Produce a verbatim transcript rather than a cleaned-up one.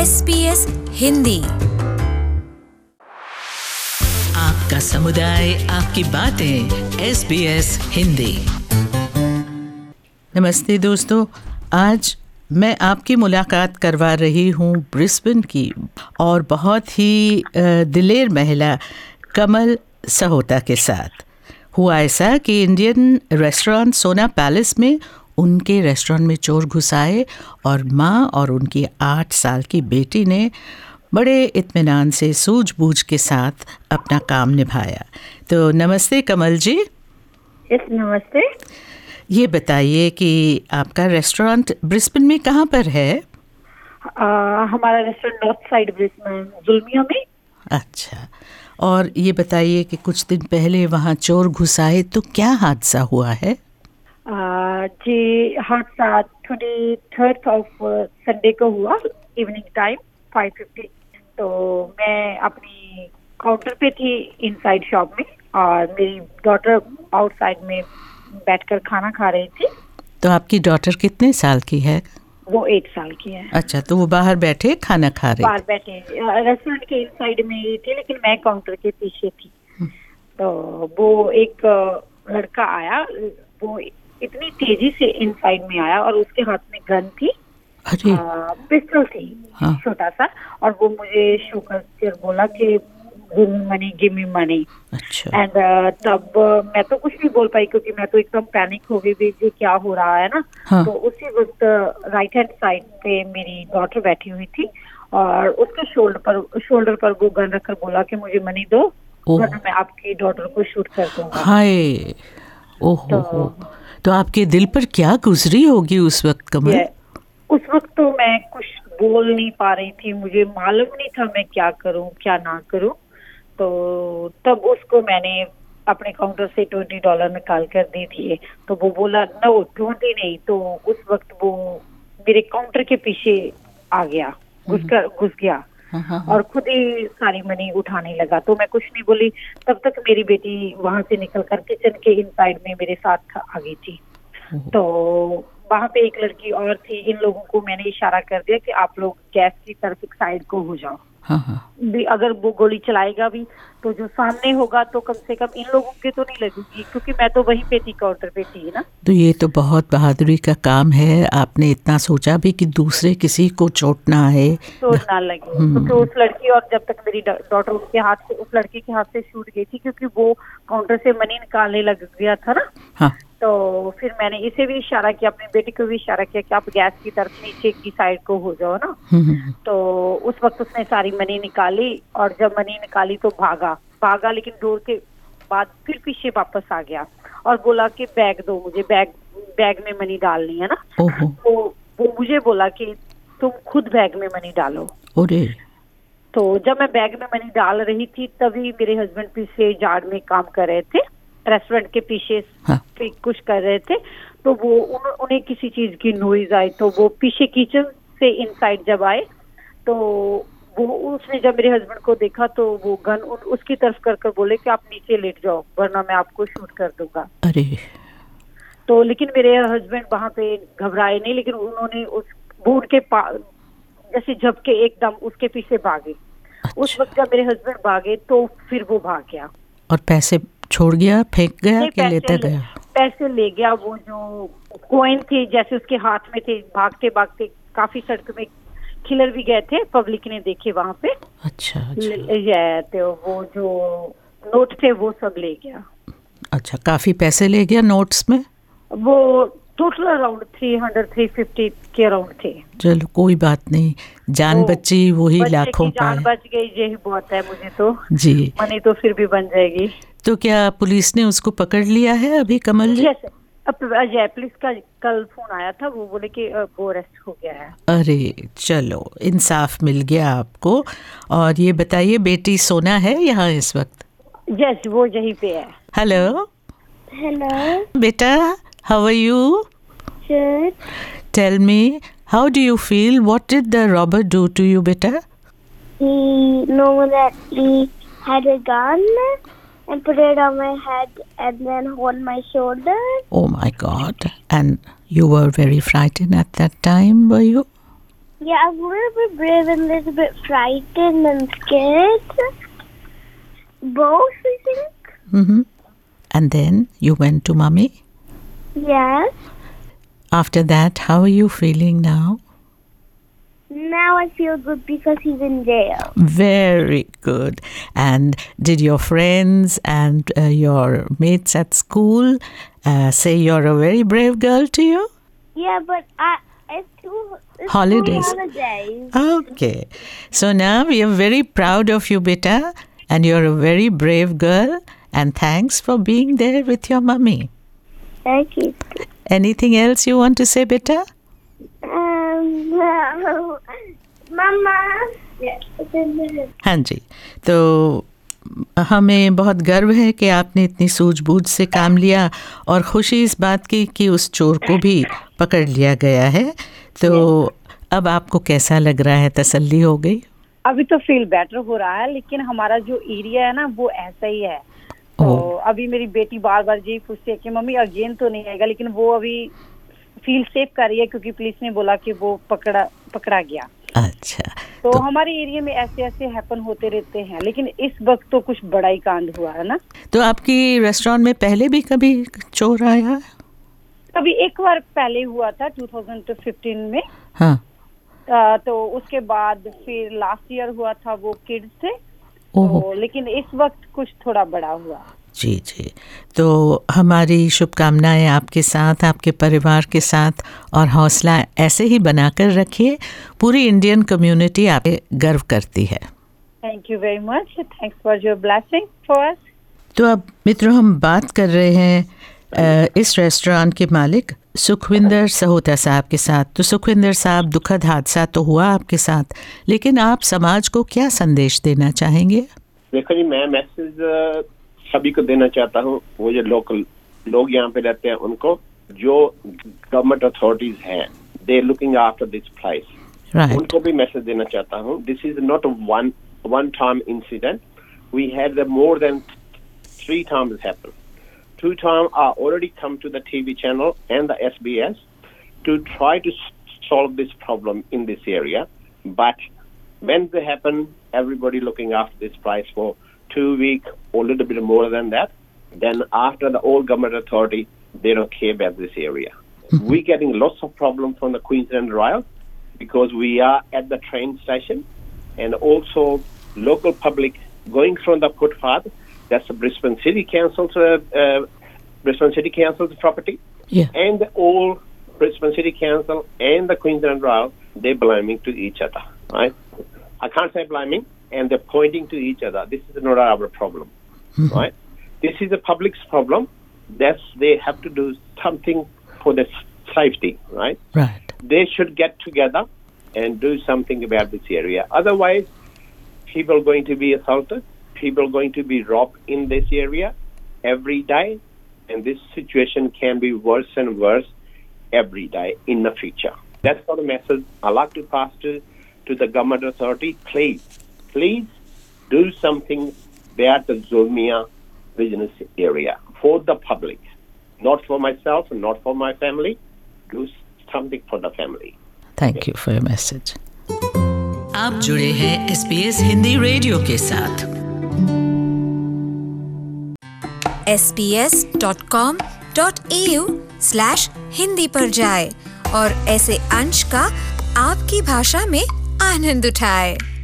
S B S Hindi. आपका समुदाय, आपकी बातें। S B S Hindi. नमस्ते दोस्तों, आज मैं आपकी मुलाकात करवा रही हूँ ब्रिस्बेन की और बहुत ही दिलेर महिला कमल सहोता के साथ। हुआ ऐसा कि इंडियन रेस्टोरेंट सोना पैलेस में उनके रेस्टोरेंट में चोर घुस आए और माँ और उनकी आठ साल की बेटी ने बड़े इत्मीनान से सूझबूझ के साथ अपना काम निभाया। तो नमस्ते कमल जी। यस, नमस्ते। ये बताइए कि आपका रेस्टोरेंट ब्रिस्बेन में कहाँ पर है? आ, हमारा रेस्टोरेंट नॉर्थ साइड ब्रिस्बेन जुल्मिया में। अच्छा, और ये बताइए कि कुछ दिन पहले वहाँ चोर घुस आए तो क्या हादसा हुआ है? आ, जी, हादसा ट्वेंटी थर्ड ऑफ संडे को हुआ, इवनिंग टाइम फाइव फिफ्टी। तो मैं अपनी काउंटर पे थी इनसाइड शॉप में और मेरी डॉटर आउटसाइड में बैठकर खाना खा रही थी। तो आपकी डॉटर कितने साल की है? वो एट साल की है। अच्छा, तो वो बाहर बैठे खाना खा रही? बाहर बैठे, रेस्टोरेंट के इनसाइड में ही थी, लेकिन मैं काउंटर के पीछे थी। तो वो एक लड़का आया, वो इतनी तेजी से इनसाइड में आया और उसके हाथ में गन थी, पिस्टल थी, हाँ। छोटा सा, और वो मुझे शो कर बोला कि give me money, give me money. अच्छा। एंड uh, तब uh, मैं तो कुछ नहीं बोल पाई क्योंकि मैं तो एकदम पैनिक हो गई कि क्या हो रहा है ना। हाँ। तो उसी वक्त राइट हैंड साइड पे मेरी डॉटर बैठी हुई थी और उसके शोल्डर पर शोल्डर पर वो गन रखकर बोला कि मुझे मनी दो वरना मैं आपकी डॉटर को शूट कर दूंगा। हाय, ओहो। तो, तो आपके दिल पर क्या गुजरी होगी उस वक्त कमल? उस वक्त तो मैं कुछ बोल नहीं पा रही थी, मुझे मालूम नहीं था मैं क्या करूं क्या ना करूं। तो तब उसको मैंने अपने काउंटर से ट्वेंटी डॉलर निकाल कर दे दिए। तो वो बोला नो ट्वेंटी नहीं। तो उस वक्त वो मेरे काउंटर के पीछे आ गया, घुस कर घुस गया और खुद ही सारी मनी उठाने लगा। तो मैं कुछ नहीं बोली। तब तक मेरी बेटी वहां से निकल कर किचन के इनसाइड में मेरे साथ आ गई थी। तो वहां पे एक लड़की और थी, इन लोगों को मैंने इशारा कर दिया कि आप लोग गैस की तरफ एक साइड को हो जाओ। हाँ हाँ। अगर वो गोली चलाएगा भी तो जो सामने होगा तो कम से कम इन लोगों के तो नहीं लगेगी क्योंकि मैं तो वहीं पे थी, काउंटर पे थी ना। तो ये तो बहुत बहादुरी का काम है, आपने इतना सोचा भी कि दूसरे किसी को चोट ना आए, चोट ना लगे। क्योंकि तो उस लड़की और जब तक मेरी डॉटर उसके हाथ से उस लड़की के हाथ से छूट गई थी क्योंकि वो काउंटर से मनी निकालने लग गया था ना। हाँ। तो फिर मैंने इसे भी इशारा किया, अपनी बेटी को भी इशारा किया कि आप गैस की तरफ नीचे की साइड को हो जाओ ना। तो उस वक्त उसने सारी मनी निकाली और जब मनी निकाली तो भागा भागा लेकिन डोर के बाद फिर पीछे वापस आ गया और बोला कि बैग दो मुझे, बैग बैग में मनी डालनी है ना। तो वो मुझे बोला कि तुम खुद बैग में मनी डालो। तो जब मैं बैग में मनी डाल रही थी तभी मेरे हस्बैंड पीछे जार्ड में काम कर रहे थे, रेस्टोरेंट के पीछे। हाँ। कुछ कर रहे थे। तो वो उन, उन्हें किसी चीज की नॉइज आई तो वो पीछे किचन से इनसाइड जब आए तो वो उसने जब मेरे हस्बैंड को देखा तो वो गन उन, उसकी तरफ कर कर बोले कि आप नीचे लेट जाओ वरना मैं आपको शूट कर दूंगा। अरे। तो लेकिन मेरे हस्बैंड वहां पे घबराए नहीं, लेकिन उन्होंने उस बोर्ड के जैसे झपके एकदम उसके पीछे भागे। अच्छा। उस वक्त जब मेरे हस्बैंड भागे तो फिर वो भाग गया और पैसे छोड़ गया, फेंक गया कि लेता गया? पैसे ले गया। वो जो कॉइन थे जैसे उसके हाथ में थे, भागते भागते काफी सड़क में खिलर भी गए थे, पब्लिक ने देखे वहां पे। अच्छा, अच्छा। तो वो जो नोट थे वो सब ले गया। अच्छा, काफी पैसे ले गया नोट्स में? वो total around three hundred three fifty के अराउंड थे। चलो कोई बात नहीं, जान बची वही लाखों पाए। जान बच गई यही बहुत है मुझे तो जी। मनी तो फिर भी बन जाएगी। तो क्या पुलिस ने उसको पकड़ लिया है अभी कमल जी? अजय पुलिस का कल फोन आया था, वो बोले कि वो अरेस्ट हो गया है। अरे चलो, इंसाफ मिल गया आपको। और ये बताइए बेटी सोना है यहाँ इस वक्त? यस, वो यहीं पे है। हेलो हेलो बेटा, how are you? Good. Tell me, how do you feel? What did the robber do to you, beta? He known that he had a gun and put it on my head and then hold my shoulder. Oh my God. And you were very frightened at that time, were you? Yeah, I was a little bit brave and a little bit frightened and scared. Both, I think. Mm-hmm. And then you went to Mummy? Yes. After that, how are you feeling now? Now I feel good because he's in jail. Very good. And did your friends and uh, your mates at school uh, say you're a very brave girl to you? Yeah, but I, it's two it's Holidays. School holidays. Okay. So now we are very proud of you, beta. And you're a very brave girl. And thanks for being there with your mummy. Thank you. Anything else you want to say, beta? Um, no. Mama. Yeah. हाँ जी, तो हमें बहुत गर्व है कि आपने इतनी सूझबूझ से काम लिया और खुशी इस बात की कि उस चोर को भी पकड़ लिया गया है. तो अब आपको कैसा लग रहा है? तसल्ली हो गई? अभी तो फील बेटर हो रहा है, लेकिन हमारा जो एरिया है ना वो ऐसा ही है. तो अभी मेरी बेटी बार बार यही पूछती है कि मम्मी अगेन तो नहीं आएगा, लेकिन वो अभी फील सेफ कर रही है क्योंकि पुलिस ने बोला कि वो पकड़ा पकड़ा गया. अच्छा. तो, तो हमारे एरिया में ऐसे ऐसे हैपन होते रहते हैं, लेकिन इस वक्त तो कुछ बड़ा ही कांड हुआ है ना. तो आपकी रेस्टोरेंट में पहले भी कभी चोर आया? कभी एक बार पहले हुआ था टू थाउजेंड फिफ्टीन में. हाँ. आ, तो उसके बाद फिर लास्ट ईयर हुआ था, वो किड्स थे. तो लेकिन इस वक्त कुछ थोड़ा बड़ा हुआ. जी जी. तो हमारी शुभकामनाएं आपके साथ, आपके परिवार के साथ, और हौसला ऐसे ही बनाकर रखिए. पूरी इंडियन कम्युनिटी आप पे गर्व करती है. Thank you very much. Thanks for your blessing for us. तो अब मित्रों, हम बात कर रहे हैं इस रेस्टोरेंट के मालिक सुखविंदर सहोता साहब के साथ. तो सुखविंदर साहब, दुखद हादसा तो हुआ आपके साथ, लेकिन आप समाज को क्या संदेश देना चाहेंगे? देखो जी, मैं मैसेज सभी को देना चाहता हूँ. वो जो लोकल लोग यहाँ पे रहते हैं उनको, जो गवर्नमेंट अथॉरिटीज हैं, they looking after this place, उनको भी मैसेज देना चाहता हूँ. This is not one one time incident. We had more than three times happen. Two times are already come to the T V channel and the S B S to try to solve this problem in this area. But when they happen, everybody looking after this place for two weeks or a little bit more than that. Then after the old government authority, they don't care about this area. Mm-hmm. We're getting lots of problems from the Queensland Rail because we are at the train station, and also local public going from the footpath. That's the Brisbane City Council's uh, uh, Brisbane City Council's property, yeah. And all Brisbane City Council and the Queensland Rail, they're blaming to each other, right? I can't say blaming, and they're pointing to each other. This is not our problem, mm-hmm. right? This is the public's problem. That's they have to do something for the safety, right? Right. They should get together and do something about this area. Otherwise, people are going to be assaulted. People are going to be robbed in this area every day, and this situation can be worse and worse every day in the future. That's not a message I like to pass to, to the government authority. Please, please do something about the Zulmia business area for the public, not for myself and not for my family. Do something for the family. Thank okay. you for your message. आप जुड़े हैं S B S Hindi radio के साथ. S B S dot com dot A U slash Hindi पर जाए और ऐसे अंश का आपकी भाषा में आनंद उठाए.